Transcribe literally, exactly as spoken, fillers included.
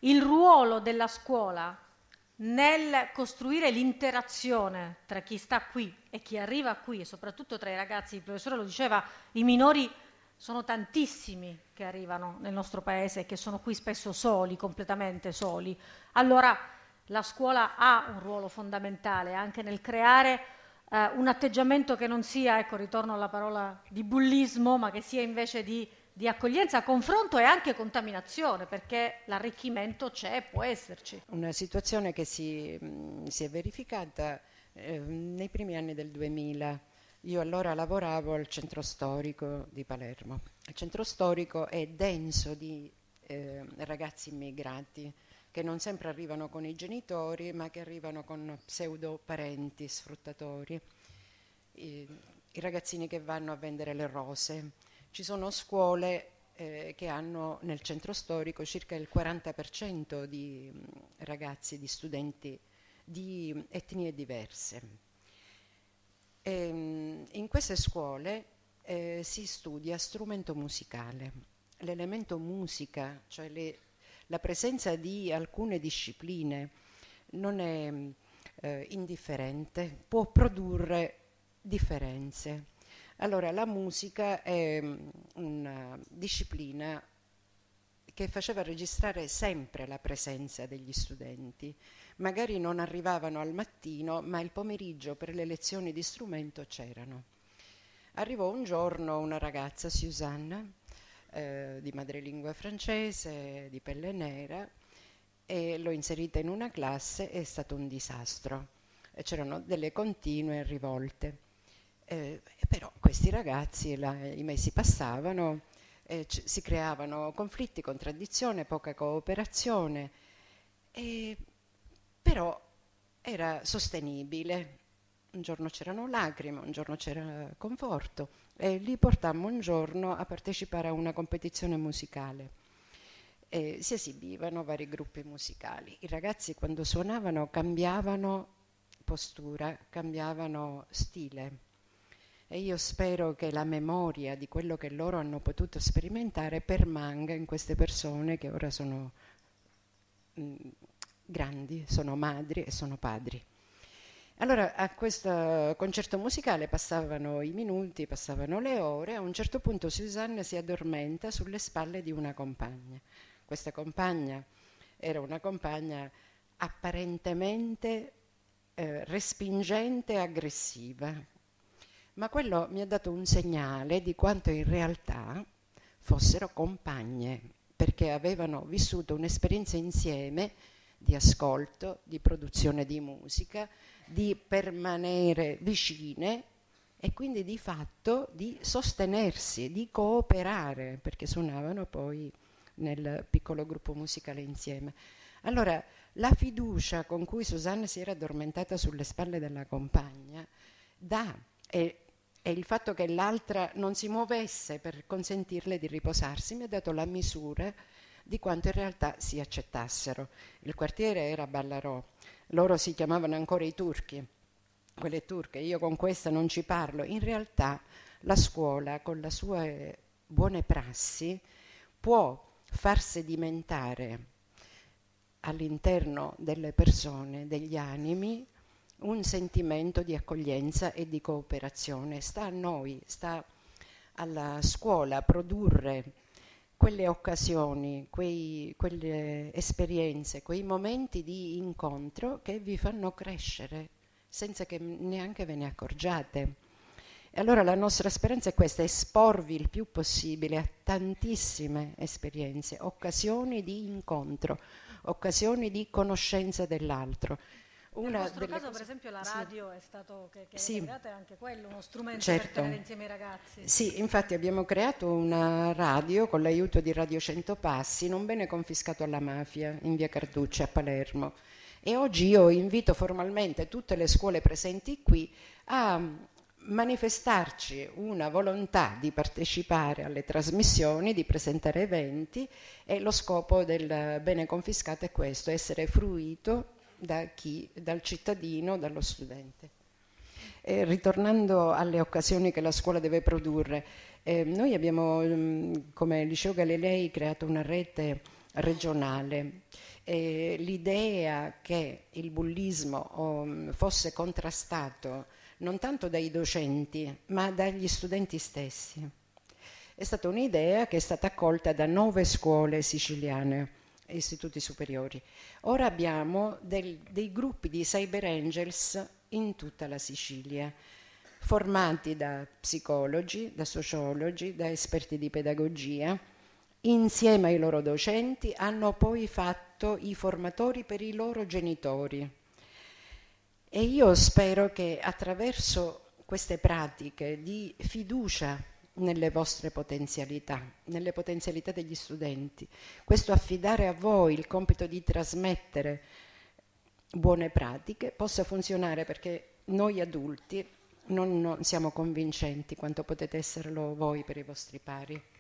il ruolo della scuola nel costruire l'interazione tra chi sta qui e chi arriva qui, e soprattutto tra i ragazzi, il professore lo diceva, i minori sono tantissimi che arrivano nel nostro paese e che sono qui spesso soli, completamente soli. Allora la scuola ha un ruolo fondamentale anche nel creare eh, un atteggiamento che non sia, ecco, ritorno alla parola di bullismo, ma che sia invece di, di accoglienza, confronto e anche contaminazione, perché l'arricchimento c'è, può esserci. Una situazione che si, mh, si è verificata eh, nei primi anni del duemila. Io allora lavoravo al centro storico di Palermo. Il centro storico è denso di eh, ragazzi immigrati che non sempre arrivano con i genitori, ma che arrivano con pseudo parenti sfruttatori. I, i ragazzini che vanno a vendere le rose. Ci sono scuole eh, che hanno nel centro storico circa il quaranta per cento di mh, ragazzi, di studenti di etnie diverse. E, mh, in queste scuole eh, si studia strumento musicale. L'elemento musica, cioè le, la presenza di alcune discipline, non è eh, indifferente, può produrre differenze. Allora, la musica è um, una disciplina che faceva registrare sempre la presenza degli studenti. Magari non arrivavano al mattino, ma il pomeriggio per le lezioni di strumento c'erano. Arrivò un giorno una ragazza, Susanne, eh, di madrelingua francese, di pelle nera, e l'ho inserita in una classe, è stato un disastro. E c'erano delle continue rivolte. Eh, però questi ragazzi, la, i mesi passavano, eh, c- si creavano conflitti, contraddizione, poca cooperazione, e, però era sostenibile. Un giorno c'erano lacrime, un giorno c'era conforto, e li portammo un giorno a partecipare a una competizione musicale. E si esibivano vari gruppi musicali. I ragazzi quando suonavano cambiavano postura, cambiavano stile. E io spero che la memoria di quello che loro hanno potuto sperimentare permanga in queste persone che ora sono mh, grandi, sono madri e sono padri. Allora a questo concerto musicale passavano i minuti, passavano le ore, a un certo punto Susanne si addormenta sulle spalle di una compagna. Questa compagna era una compagna apparentemente eh, respingente e aggressiva, ma quello mi ha dato un segnale di quanto in realtà fossero compagne, perché avevano vissuto un'esperienza insieme di ascolto, di produzione di musica, di permanere vicine e quindi di fatto di sostenersi, di cooperare, perché suonavano poi nel piccolo gruppo musicale insieme. Allora, la fiducia con cui Susanne si era addormentata sulle spalle della compagna dà, e e il fatto che l'altra non si muovesse per consentirle di riposarsi mi ha dato la misura di quanto in realtà si accettassero. Il quartiere era Ballarò, loro si chiamavano ancora i turchi, quelle turche, io con questa non ci parlo. In realtà la scuola con le sue buone prassi può far sedimentare all'interno delle persone, degli animi, un sentimento di accoglienza e di cooperazione. Sta a noi, sta alla scuola produrre quelle occasioni, quei, quelle esperienze, quei momenti di incontro che vi fanno crescere senza che neanche ve ne accorgiate. E allora la nostra speranza è questa: esporvi il più possibile a tantissime esperienze, occasioni di incontro, occasioni di conoscenza dell'altro. Nel Una vostro delle caso, per cose... esempio, la Sì. radio è stato che, che avete Sì, creato, è anche quello uno strumento per certo. tenere insieme i ragazzi. Sì, infatti abbiamo creato una radio con l'aiuto di Radio Cento Passi, non bene confiscato alla mafia, in via Carducci a Palermo. E oggi io invito formalmente tutte le scuole presenti qui a manifestarci una volontà di partecipare alle trasmissioni, di presentare eventi, e lo scopo del bene confiscato è questo: essere fruito da chi, dal cittadino, dallo studente. Eh, ritornando alle occasioni che la scuola deve produrre, eh, noi abbiamo, mh, come Liceo Galilei, creato una rete regionale eh, l'idea che il bullismo um, fosse contrastato non tanto dai docenti, ma dagli studenti stessi. È stata un'idea che è stata accolta da nove scuole siciliane, istituti superiori. Ora abbiamo del, dei gruppi di Cyber Angels in tutta la Sicilia, formati da psicologi, da sociologi, da esperti di pedagogia. Insieme ai loro docenti hanno poi fatto i formatori per i loro genitori. E io spero che attraverso queste pratiche di fiducia nelle vostre potenzialità, nelle potenzialità degli studenti, questo affidare a voi il compito di trasmettere buone pratiche possa funzionare, perché noi adulti non, non siamo convincenti quanto potete esserlo voi per i vostri pari.